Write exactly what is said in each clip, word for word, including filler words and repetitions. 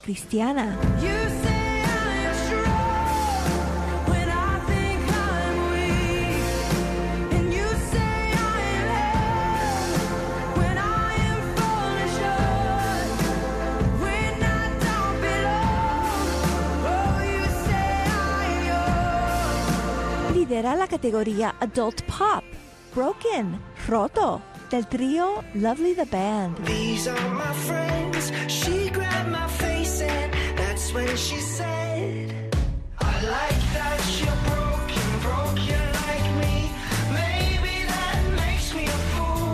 cristiana. Lidera la categoría Adult Pop, Broken, Roto, del trío Lovely the Band. These are my friends. She grabbed my face and that's when she said, I like that you're broken, broken like me. Maybe that makes me a fool.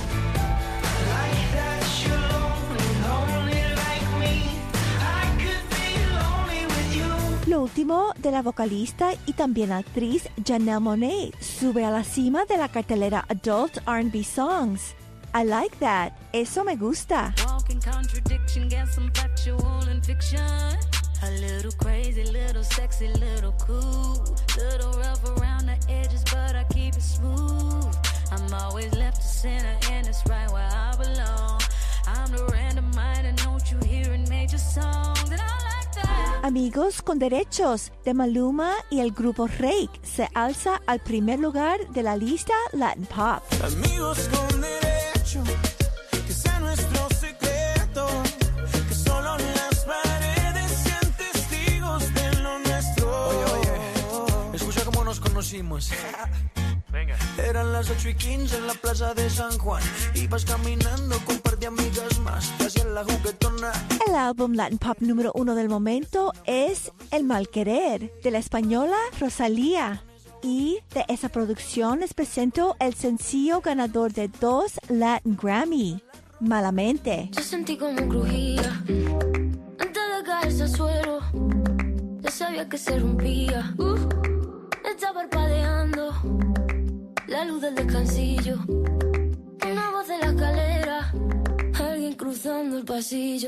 I like that you're lonely, lonely like me. I could be lonely with you. Lo último de la vocalista y también actriz Janelle Monáe sube a la cima de la cartelera Adult R and B Songs. I like that. Eso me gusta. Walking contradiction, get some factual and fiction. A little crazy, little sexy, little cool. Little rough around the edges, but I keep it smooth. I'm always left to center, and it's right where I belong. I'm the random mind, and don't you hear in major songs. And I like that. Amigos con Derechos de Maluma y el grupo Rake se alza al primer lugar de la lista Latin Pop. Amigos con derecho, que sea nuestro secreto, que solo las paredes sean testigos de lo nuestro. Oye, oye, escucha cómo nos conocimos. Venga. Eran las ocho y quince en la plaza de San Juan. Ibas caminando con un par de amigas más, te hacían la juguetona. El álbum Latin Pop número uno del momento es El Mal Querer, de la española Rosalía. Y de esa producción les presento el sencillo ganador de dos Latin Grammy, Malamente. Yo sentí como crujía antes de caerse al suelo. Ya sabía que se rompía. Uh, está parpadeando la luz del descansillo. Una voz de la escalera, alguien cruzando el pasillo.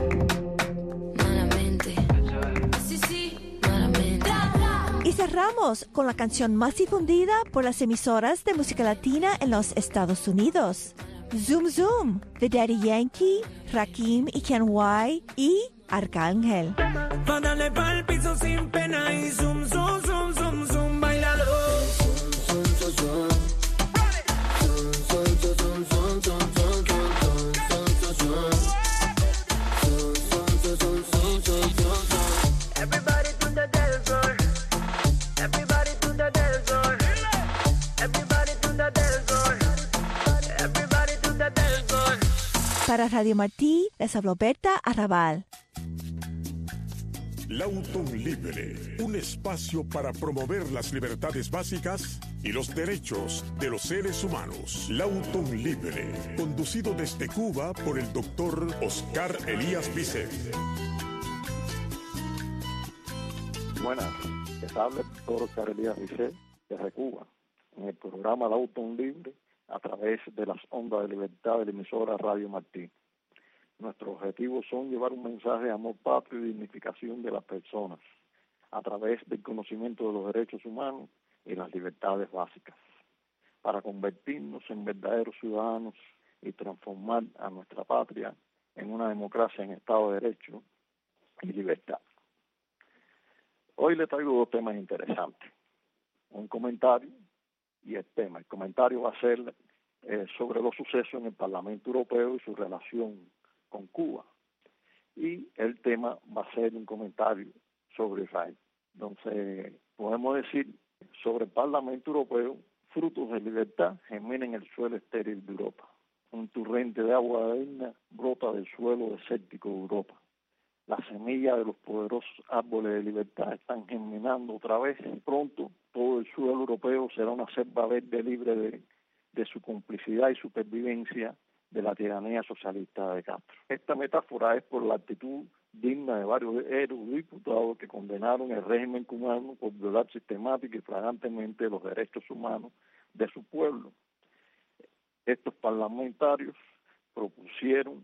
Malamente. Sí, sí, malamente. Y cerramos con la canción más difundida por las emisoras de música latina en los Estados Unidos. Zoom Zoom, de Daddy Yankee, Rakim y Ken Y y Arcángel. Pa' darle pa'l piso sin pena y zoom, zoom, zoom, zoom, zoom, bailalo. Zoom, zoom, zoom, zoom. Zoom, zoom, zoom, zoom, zoom, zoom, zoom, zoom, zoom, zoom. Zoom, zoom, zoom, zoom, zoom, zoom, zoom. Everybody to the dance floor. Everybody to the dance floor. Everybody to the dance floor. Everybody to the dance floor. Para Radio Martí, les habló Berta Arrabal. Lauton Libre, un espacio para promover las libertades básicas y los derechos de los seres humanos. Lauton Libre, conducido desde Cuba por el doctor Oscar Elías Bisset. Buenas, les habla el doctor Oscar Elías Bisset desde Cuba, en el programa Lauton Libre, a través de las ondas de libertad de la emisora Radio Martí. Nuestros objetivos son llevar un mensaje de amor patrio y dignificación de las personas a través del conocimiento de los derechos humanos y las libertades básicas, para convertirnos en verdaderos ciudadanos y transformar a nuestra patria en una democracia en Estado de Derecho y libertad. Hoy le traigo dos temas interesantes, un comentario y el tema. El comentario va a ser eh, sobre los sucesos en el Parlamento Europeo y su relación con Cuba, y el tema va a ser un comentario sobre Israel. Entonces, podemos decir sobre el Parlamento Europeo, frutos de libertad germinan en el suelo estéril de Europa. Un torrente de agua arena brota del suelo desértico de Europa. Las semillas de los poderosos árboles de libertad están germinando otra vez. Pronto todo el suelo europeo será una selva verde libre de, de su complicidad y supervivencia de la tiranía socialista de Castro. Esta metáfora es por la actitud digna de varios eurodiputados que condenaron el régimen cubano por violar sistemática y flagrantemente los derechos humanos de su pueblo. Estos parlamentarios propusieron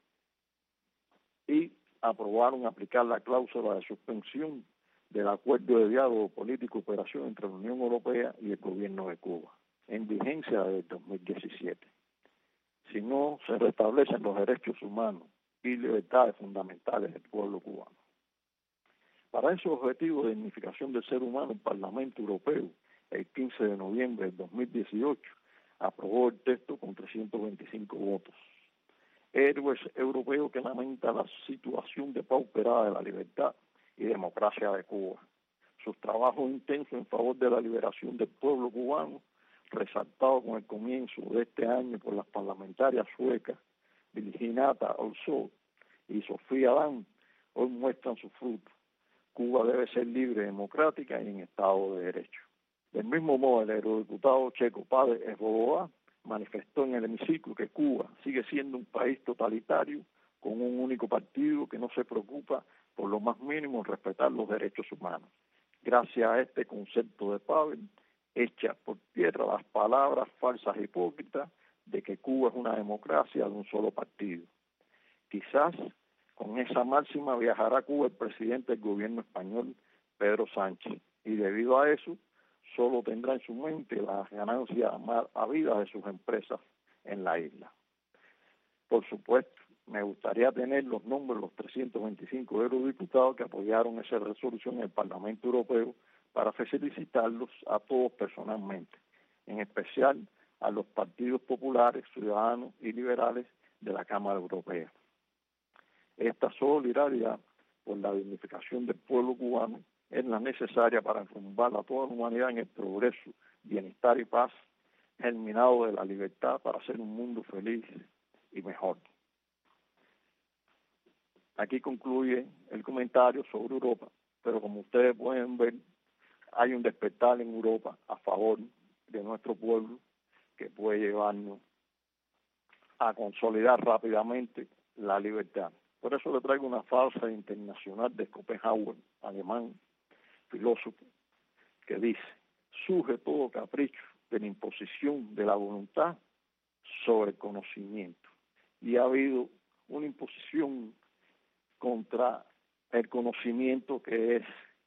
y aprobaron aplicar la cláusula de suspensión del acuerdo de diálogo político y cooperación entre la Unión Europea y el gobierno de Cuba, en vigencia desde dos mil diecisiete. Si no se restablecen los derechos humanos y libertades fundamentales del pueblo cubano. Para esos objetivos de dignificación del ser humano, el Parlamento Europeo, el quince de noviembre del dos mil dieciocho, aprobó el texto con trescientos veinticinco votos. Héroes europeos que lamenta la situación depauperada de la libertad y democracia de Cuba. Sus trabajos intensos en favor de la liberación del pueblo cubano, resaltado con el comienzo de este año por las parlamentarias suecas Virginata Olsson y Sofía Dan, hoy muestran sus frutos. Cuba debe ser libre, democrática y en Estado de Derecho. Del mismo modo, el eurodiputado checo Pavel Svoboda manifestó en el hemiciclo que Cuba sigue siendo un país totalitario con un único partido que no se preocupa por lo más mínimo en respetar los derechos humanos. Gracias a este concepto de Pavel, echa por tierra las palabras falsas e hipócritas de que Cuba es una democracia de un solo partido. Quizás con esa máxima viajará a Cuba el presidente del gobierno español, Pedro Sánchez, y debido a eso, solo tendrá en su mente las ganancias más habidas de sus empresas en la isla. Por supuesto, me gustaría tener los nombres de los trescientos veinticinco eurodiputados que apoyaron esa resolución en el Parlamento Europeo para felicitarlos a todos personalmente, en especial a los partidos populares, ciudadanos y liberales de la Cámara Europea. Esta solidaridad por la dignificación del pueblo cubano es la necesaria para enrumbar a toda la humanidad en el progreso, bienestar y paz, germinado de la libertad para hacer un mundo feliz y mejor. Aquí concluye el comentario sobre Europa, pero como ustedes pueden ver, hay un despertar en Europa a favor de nuestro pueblo que puede llevarnos a consolidar rápidamente la libertad. Por eso le traigo una frase internacional de Schopenhauer, alemán, filósofo, que dice: surge todo capricho de la imposición de la voluntad sobre el conocimiento. Y ha habido una imposición contra el conocimiento, que es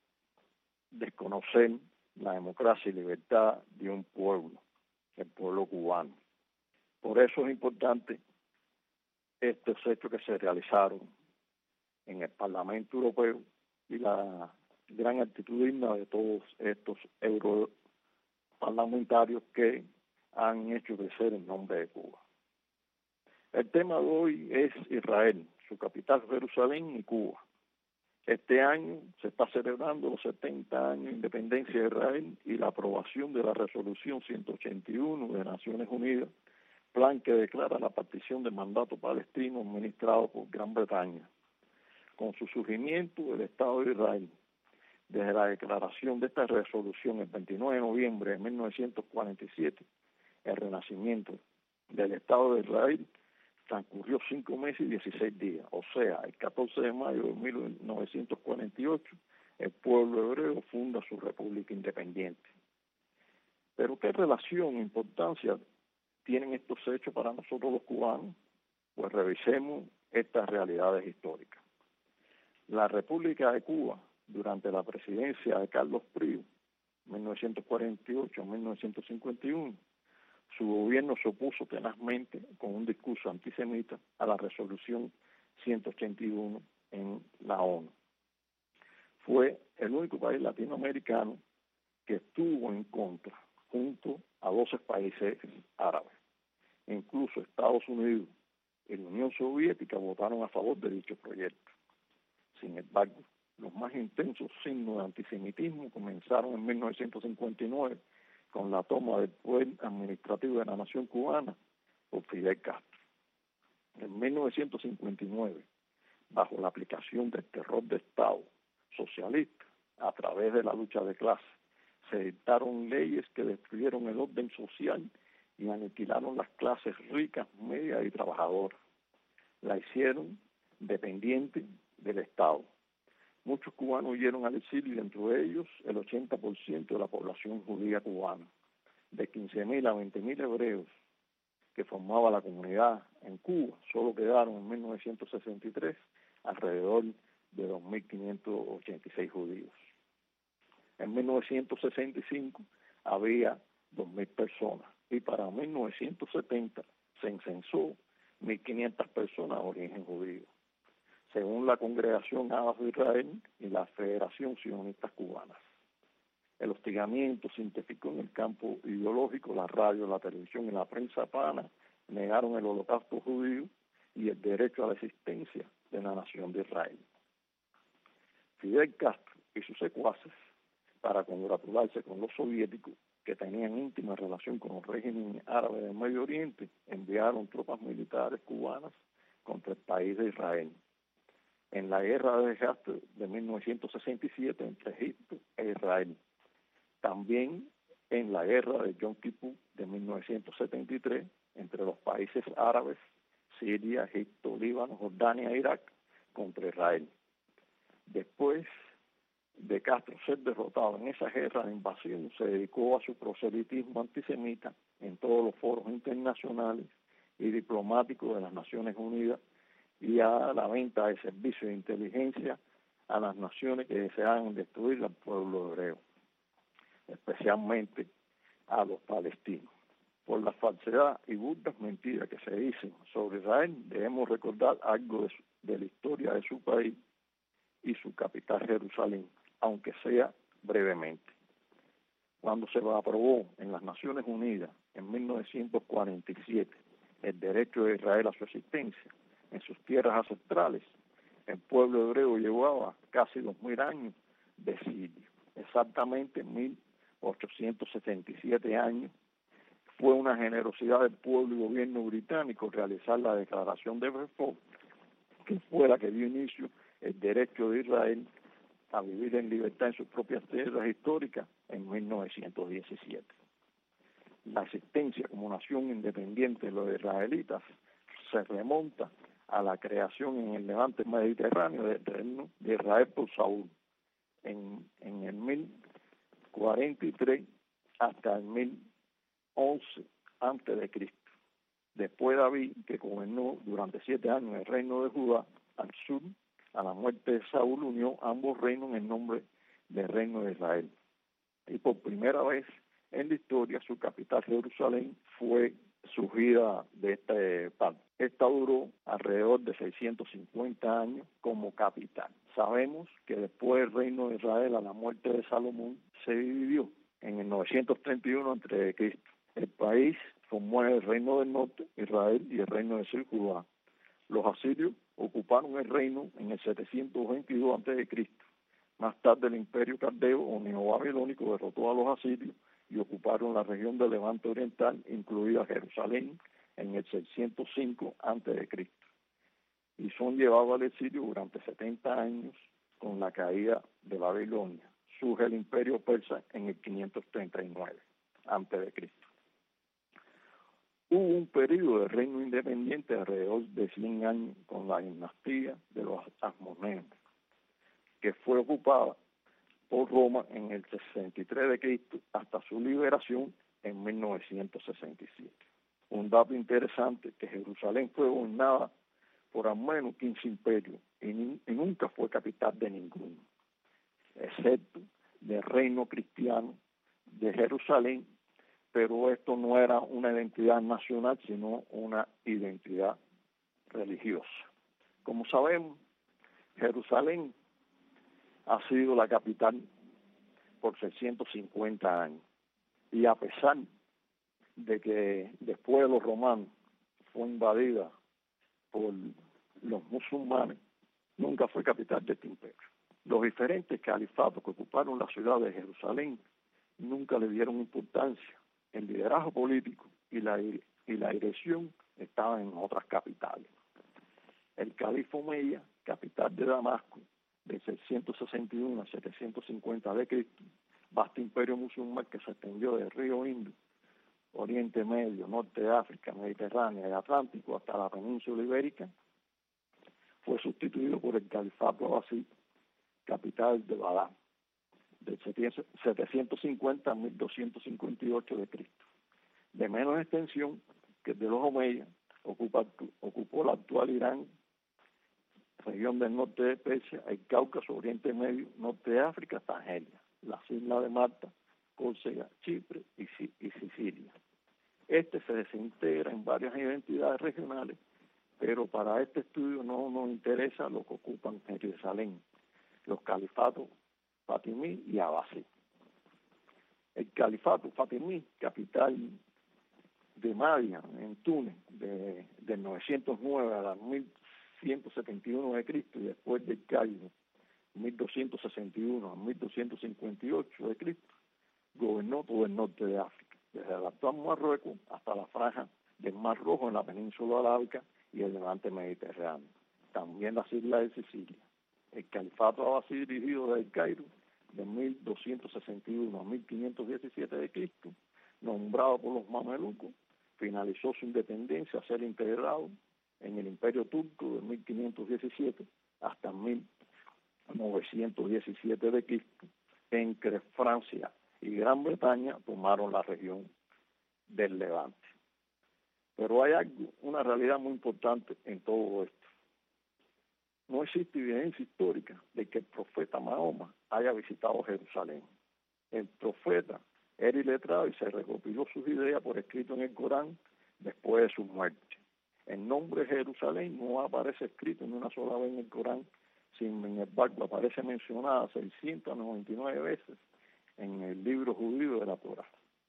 desconocer la democracia y libertad de un pueblo, el pueblo cubano. Por eso es importante estos hechos que se realizaron en el Parlamento Europeo y la gran actitud digna de todos estos europarlamentarios que han hecho crecer el nombre de Cuba. El tema de hoy es Israel, su capital Jerusalén y Cuba. Este año se está celebrando los setenta años de independencia de Israel y la aprobación de la resolución ciento ochenta y uno de Naciones Unidas, plan que declara la partición del mandato palestino administrado por Gran Bretaña. Con su surgimiento, el Estado de Israel, desde la declaración de esta resolución el veintinueve de noviembre de mil novecientos cuarenta y siete, el renacimiento del Estado de Israel transcurrió cinco meses y dieciséis días, o sea, el catorce de mayo de mil novecientos cuarenta y ocho, el pueblo hebreo funda su república independiente. Pero ¿qué relación e importancia tienen estos hechos para nosotros los cubanos? Pues revisemos estas realidades históricas. La República de Cuba, durante la presidencia de Carlos Prío, mil novecientos cuarenta y ocho a mil novecientos cincuenta y uno, su gobierno se opuso tenazmente con un discurso antisemita a la resolución ciento ochenta y uno en la ONU. Fue el único país latinoamericano que estuvo en contra, junto a doce países árabes. Incluso Estados Unidos y la Unión Soviética votaron a favor de dicho proyecto. Sin embargo, los más intensos signos de antisemitismo comenzaron en mil novecientos cincuenta y nueve con la toma del poder administrativo de la nación cubana por Fidel Castro. En mil novecientos cincuenta y nueve, bajo la aplicación del terror de Estado socialista a través de la lucha de clases, se dictaron leyes que destruyeron el orden social y aniquilaron las clases ricas, medias y trabajadoras. La hicieron dependiente del Estado. Muchos cubanos huyeron al exilio y dentro de ellos el ochenta por ciento de la población judía cubana. De quince mil a veinte mil hebreos que formaba la comunidad en Cuba, solo quedaron en mil novecientos sesenta y tres alrededor de dos mil quinientos ochenta y seis judíos. En mil novecientos sesenta y cinco había dos mil personas y para mil novecientos setenta se incensó mil quinientas personas de origen judío. según la Congregación Abbas de Israel y la Federación Sionistas Cubanas. El hostigamiento se intensificó en el campo ideológico. La radio, la televisión y la prensa pana negaron el holocausto judío y el derecho a la existencia de la nación de Israel. Fidel Castro y sus secuaces, para congratularse con los soviéticos, que tenían íntima relación con el régimen árabe del Medio Oriente, enviaron tropas militares cubanas contra el país de Israel. En la guerra de desastre de mil novecientos sesenta y siete entre Egipto e Israel. También en la guerra de Yom Kippur de mil novecientos setenta y tres entre los países árabes, Siria, Egipto, Líbano, Jordania e Irak, contra Israel. Después de Castro ser derrotado en esa guerra de invasión, se dedicó a su proselitismo antisemita en todos los foros internacionales y diplomáticos de las Naciones Unidas y a la venta de servicios de inteligencia a las naciones que deseaban destruir al pueblo hebreo, especialmente a los palestinos. Por la falsedad y burdas mentiras que se dicen sobre Israel, debemos recordar algo de, su, de la historia de su país y su capital, Jerusalén, aunque sea brevemente. Cuando se aprobó en las Naciones Unidas en mil novecientos cuarenta y siete el derecho de Israel a su existencia en sus tierras ancestrales, el pueblo hebreo llevaba casi dos mil años de exilio, exactamente mil ochocientos setenta y siete años. Fue una generosidad del pueblo y gobierno británico realizar la declaración de Balfour, que fue la que dio inicio el derecho de Israel a vivir en libertad en sus propias tierras históricas en mil novecientos diecisiete. La existencia como nación independiente de los israelitas se remonta a la creación en el levante mediterráneo del reino de Israel por Saúl en, en el mil cuarenta y tres hasta el mil once antes de Cristo. Después David, que gobernó durante siete años el reino de Judá al sur, a la muerte de Saúl unió ambos reinos en el nombre del reino de Israel. Y por primera vez en la historia su capital Jerusalén fue surgida de este pacto. Esta duró alrededor de seiscientos cincuenta años como capital. Sabemos que después el reino de Israel, a la muerte de Salomón, se dividió en el novecientos treinta y uno antes de Cristo. El país formó el reino del norte, Israel, y el reino del sur, Judá. Los asirios ocuparon el reino en el setecientos veintidós antes de Cristo. Más tarde el imperio caldeo o neobabilónico derrotó a los asirios y ocuparon la región del Levante Oriental, incluida Jerusalén, en el seiscientos cinco antes de Cristo. Y son llevados al exilio durante setenta años con la caída de Babilonia. Surge el imperio persa en el quinientos treinta y nueve antes de Cristo. Hubo un periodo de reino independiente de alrededor de cien años con la dinastía de los Hasmoneos, que fue ocupada por Roma en el sesenta y tres de Cristo hasta su liberación en mil novecientos sesenta y siete. Un dato interesante, que Jerusalén fue gobernada por al menos quince imperios y, ni, y nunca fue capital de ninguno, excepto del reino cristiano de Jerusalén, pero esto no era una identidad nacional, sino una identidad religiosa. Como sabemos, Jerusalén ha sido la capital por seiscientos cincuenta años, y a pesar de que después de los romanos fue invadida por los musulmanes, nunca fue capital de este imperio. Los diferentes califatos que ocuparon la ciudad de Jerusalén nunca le dieron importancia. El liderazgo político y la, y la dirección estaban en otras capitales. El califa Omeya, capital de Damasco, de seiscientos sesenta y uno a setecientos cincuenta de Cristo, vasto imperio musulmán que se extendió del río Indo, Oriente Medio, Norte de África, Mediterránea y Atlántico hasta la península ibérica, fue sustituido por el califato Abbasí, capital de Bagdad, de setecientos cincuenta a mil doscientos cincuenta y ocho de Cristo, de menos extensión que el de los Omeyas. Ocupa, ocupó la actual Irán, región del norte de Persia, el Cáucaso, Oriente Medio, norte de África, hasta Argelia, las islas de Malta, Córcega, Chipre y, y Sicilia. Este se desintegra en varias identidades regionales pero para este estudio no nos interesa lo que ocupan Jerusalén, los califatos fatimí y abasí. El califato fatimí, capital de Mahdia, en Túnez, de, de novecientos nueve a mil ciento setenta y uno de Cristo, y después del Cairo, mil doscientos sesenta y uno a mil doscientos cincuenta y ocho de Cristo, gobernó todo el norte de África, desde el actual Marruecos hasta la franja del Mar Rojo en la península arábica y el levante mediterráneo, también las islas de Sicilia. El califato abasí, dirigido desde el Cairo, de mil doscientos sesenta y uno a mil quinientos diecisiete de Cristo, nombrado por los mamelucos, finalizó su independencia a ser integrado en el Imperio Turco de mil quinientos diecisiete hasta mil novecientos diecisiete de Cristo, en que Francia y Gran Bretaña tomaron la región del Levante. Pero hay algo, una realidad muy importante en todo esto. No existe evidencia histórica de que el profeta Mahoma haya visitado Jerusalén. El profeta era iletrado y se recopiló sus ideas por escrito en el Corán después de su muerte. El nombre Jerusalén no aparece escrito ni una sola vez en el Corán, sin embargo aparece mencionada seiscientas noventa y nueve veces en el libro judío de la Torá.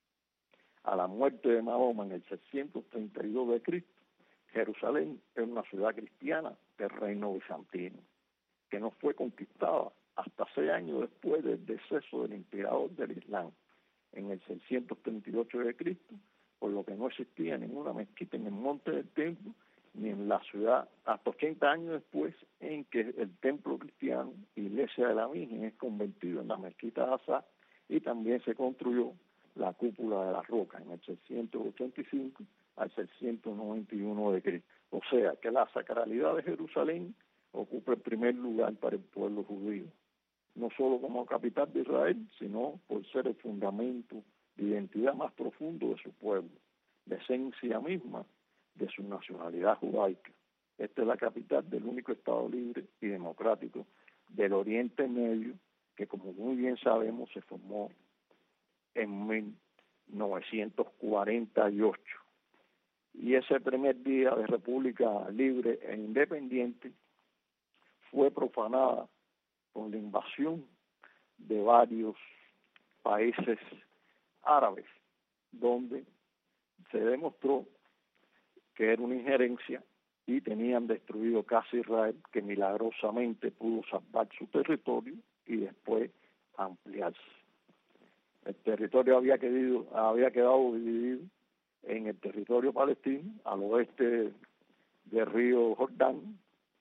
A la muerte de Mahoma en el seiscientos treinta y dos de Cristo, Jerusalén es una ciudad cristiana del reino bizantino, que no fue conquistada hasta seis años después del deceso del emperador del Islam, en el seiscientos treinta y ocho de Cristo, por lo que no existía ninguna mezquita en el monte del templo, ni en la ciudad, hasta ochenta años después, en que el templo cristiano, iglesia de la Virgen, es convertido en la mezquita de Azá, y también se construyó la cúpula de la roca en el seiscientos ochenta y cinco al seiscientos noventa y uno de Cristo. O sea que la sacralidad de Jerusalén ocupa el primer lugar para el pueblo judío, no solo como capital de Israel, sino por ser el fundamento de identidad más profundo de su pueblo, la esencia misma de su nacionalidad judaica. Esta es la capital del único Estado libre y democrático del Oriente Medio, que como muy bien sabemos se formó en mil novecientos cuarenta y ocho. Y ese primer día de República Libre e Independiente fue profanada por la invasión de varios países árabes, donde se demostró que era una injerencia y tenían destruido casi Israel, que milagrosamente pudo salvar su territorio y después ampliarse. El territorio había quedado, había quedado dividido en el territorio palestino, al oeste del río Jordán,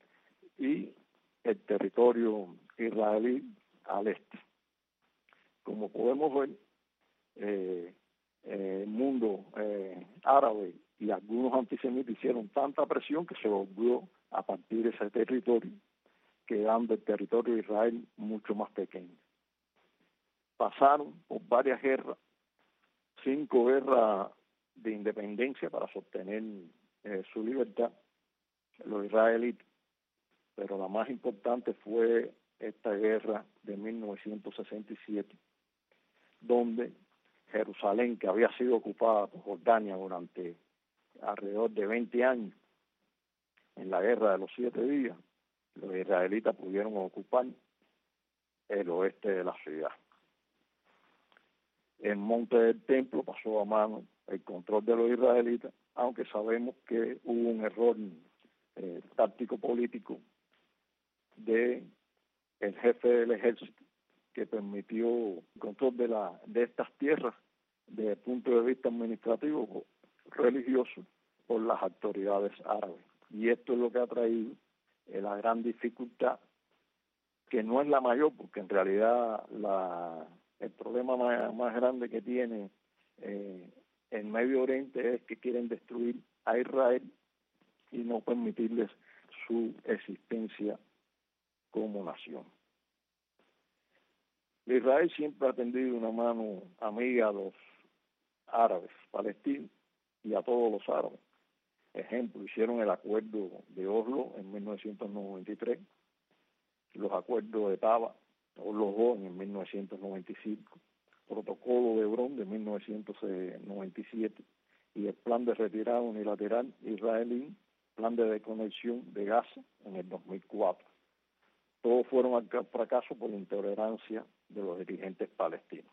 y el territorio israelí al este. Como podemos ver, eh, eh, el mundo eh, árabe y algunos antisemitas hicieron tanta presión que se volvió a partir de ese territorio, quedando el territorio de Israel mucho más pequeño. Pasaron por varias guerras, cinco guerras de independencia para sostener eh, su libertad, los israelitas, pero la más importante fue esta guerra de mil novecientos sesenta y siete, donde Jerusalén, que había sido ocupada por Jordania durante alrededor de veinte años, en la guerra de los siete días, los israelitas pudieron ocupar el oeste de la ciudad. El monte del templo pasó a mano el control de los israelitas, aunque sabemos que hubo un error eh, táctico político de el jefe del ejército, que permitió el control de la de estas tierras desde el punto de vista administrativo religioso por las autoridades árabes. Y esto es lo que ha traído eh, la gran dificultad, que no es la mayor, porque en realidad la el problema más, más grande que tiene eh, el Medio Oriente es que quieren destruir a Israel y no permitirles su existencia como nación. Israel siempre ha tendido una mano amiga a los árabes palestinos y a todos los árabes. Ejemplo, hicieron el acuerdo de Oslo en mil novecientos noventa y tres, los acuerdos de Taba, Oslo dos en mil novecientos noventa y cinco, protocolo de Hebrón de mil novecientos noventa y siete y el plan de retirada unilateral israelí plan de desconexión de Gaza en el dos mil cuatro. Todos fueron al fracaso por la intolerancia de los dirigentes palestinos.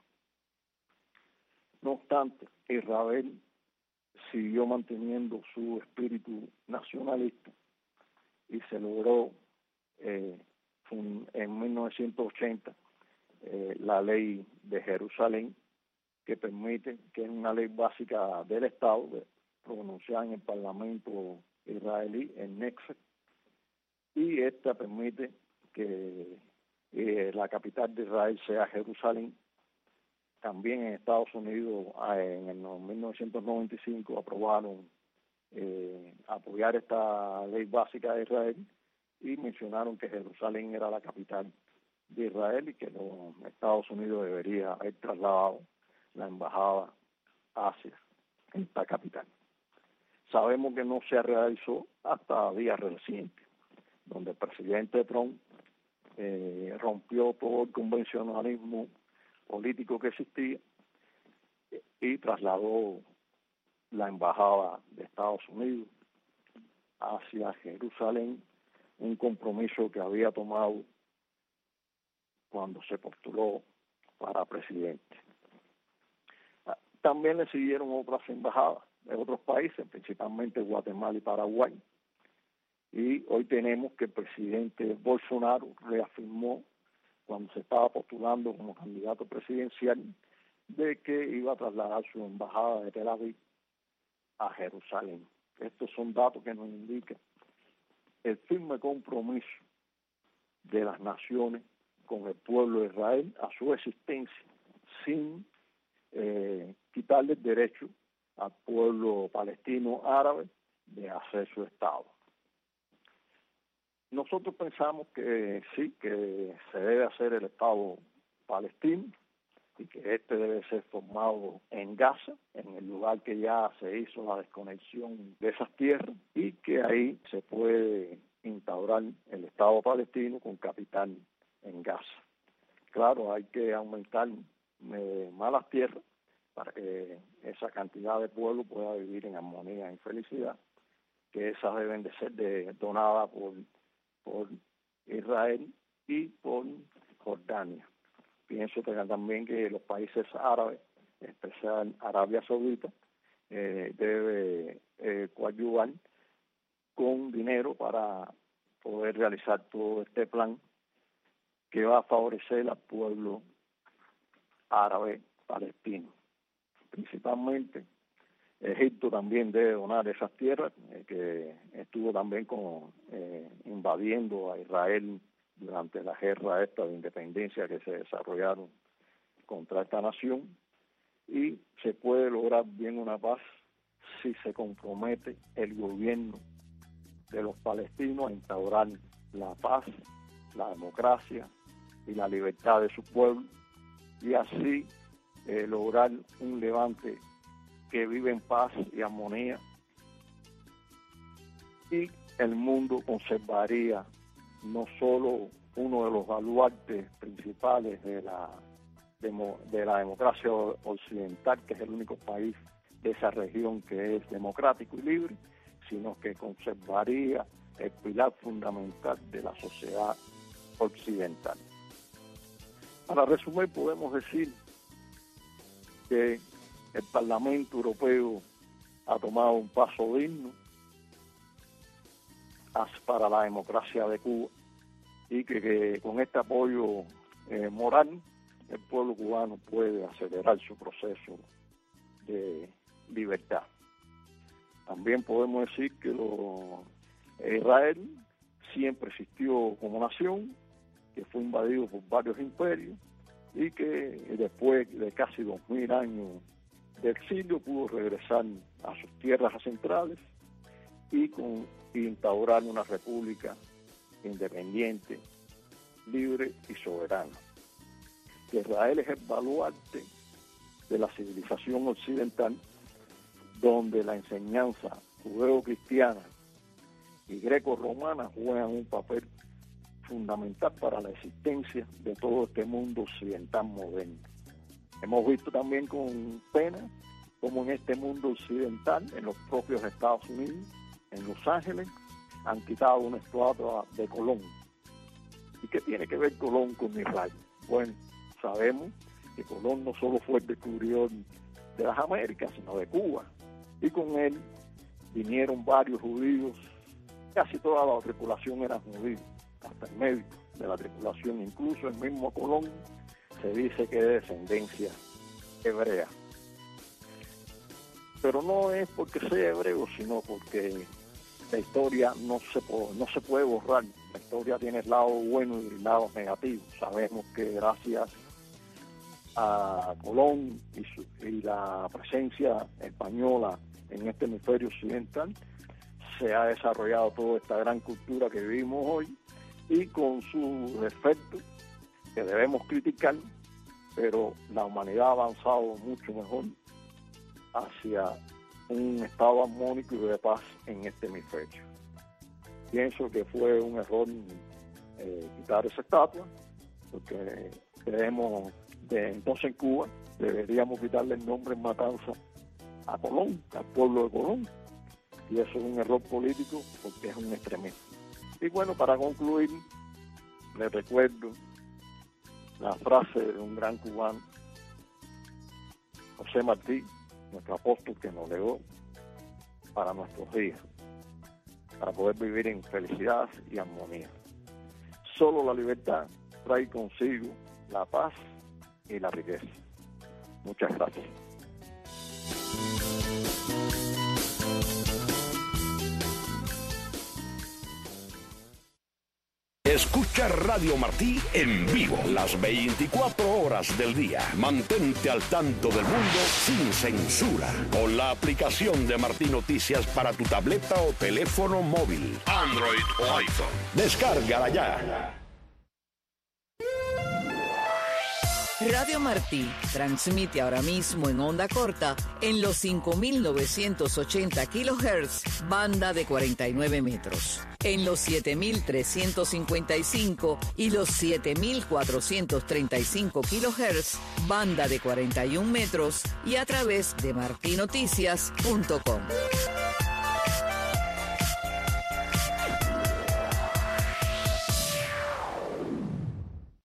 No obstante, Israel siguió manteniendo su espíritu nacionalista y se logró eh, en mil novecientos ochenta eh, la ley de Jerusalén, que permite, que es una ley básica del Estado, pronunciada en el Parlamento israelí, en Knesset, y esta permite que eh, la capital de Israel sea Jerusalén. También en Estados Unidos, en el mil novecientos noventa y cinco, aprobaron eh, apoyar esta ley básica de Israel y mencionaron que Jerusalén era la capital de Israel y que los Estados Unidos debería haber trasladado la embajada hacia esta capital. Sabemos que no se realizó hasta días recientes, donde el presidente Trump eh, rompió todo el convencionalismo político que existía y trasladó la embajada de Estados Unidos hacia Jerusalén, un compromiso que había tomado cuando se postuló para presidente. También le siguieron otras embajadas de otros países, principalmente Guatemala y Paraguay. Y hoy tenemos que el presidente Bolsonaro reafirmó, cuando se estaba postulando como candidato presidencial, de que iba a trasladar su embajada de Tel Aviv a Jerusalén. Estos son datos que nos indican el firme compromiso de las naciones con el pueblo de Israel a su existencia, sin eh, quitarle el derecho al pueblo palestino árabe de hacer su Estado. Nosotros pensamos que sí, que se debe hacer el Estado palestino y que este debe ser formado en Gaza, en el lugar que ya se hizo la desconexión de esas tierras, y que ahí se puede instaurar el Estado palestino con capital en Gaza. Claro, hay que aumentar eh, más las tierras para que esa cantidad de pueblo pueda vivir en armonía, en felicidad, que esas deben de ser de, donadas por por Israel y por Jordania. Pienso que también que los países árabes, en especial Arabia Saudita, eh, debe eh, coadyuvar con dinero para poder realizar todo este plan que va a favorecer al pueblo árabe palestino. Principalmente Egipto también debe donar esas tierras, eh, que estuvo también con, eh, invadiendo a Israel durante la guerra esta de independencia que se desarrollaron contra esta nación, y se puede lograr bien una paz si se compromete el gobierno de los palestinos a instaurar la paz, la democracia y la libertad de su pueblo, y así eh, lograr un levante que vive en paz y armonía, y el mundo conservaría no solo uno de los baluartes principales de la de, de la democracia occidental, que es el único país de esa región que es democrático y libre, sino que conservaría el pilar fundamental de la sociedad occidental. Para resumir, podemos decir que el Parlamento Europeo ha tomado un paso digno para la democracia de Cuba, y que, que con este apoyo eh, moral el pueblo cubano puede acelerar su proceso de libertad. También podemos decir que lo, Israel siempre existió como nación, que fue invadido por varios imperios, y que después de casi dos mil años de exilio pudo regresar a sus tierras centrales y con y instaurar una república independiente, libre y soberana. Que Israel es el baluarte de la civilización occidental, donde la enseñanza judeo-cristiana y greco-romana juegan un papel fundamental para la existencia de todo este mundo occidental moderno. Hemos visto también con pena cómo en este mundo occidental, en los propios Estados Unidos, en Los Ángeles han quitado una estatua de Colón. ¿Y qué tiene que ver Colón con mi rayo? Bueno, sabemos que Colón no solo fue el descubridor de las Américas, sino de Cuba. Y con él vinieron varios judíos, casi toda la tripulación era judía, hasta el médico de la tripulación, incluso el mismo Colón se dice que es de descendencia hebrea. Pero no es porque sea hebreo, sino porque la historia no se, no se puede borrar. La historia tiene el lado bueno y el lado negativo. Sabemos que gracias a Colón y, su, y la presencia española en este hemisferio occidental, se ha desarrollado toda esta gran cultura que vivimos hoy, y con sus defectos que debemos criticar, pero la humanidad ha avanzado mucho mejor hacia un estado armónico y de paz en este hemisferio. Pienso que fue un error eh, quitar esa estatua, porque debemos, de entonces en Cuba, deberíamos quitarle el nombre en matanza a Colón, al pueblo de Colón, y eso es un error político porque es un extremismo. Y bueno, para concluir, les recuerdo la frase de un gran cubano, José Martí, nuestro apóstol, que nos legó para nuestros días, para poder vivir en felicidad y armonía. Solo la libertad trae consigo la paz y la riqueza. Muchas gracias. Escucha Radio Martí en vivo las veinticuatro horas del día. Mantente al tanto del mundo sin censura con la aplicación de Martí Noticias para tu tableta o teléfono móvil, Android o iPhone. Descárgala ya. Radio Martí transmite ahora mismo en onda corta en los cinco mil novecientos ochenta kilohertz, banda de cuarenta y nueve metros, en los siete mil trescientos cincuenta y cinco y los siete mil cuatrocientos treinta y cinco kilohertz, banda de cuarenta y un metros, y a través de martinoticias punto com.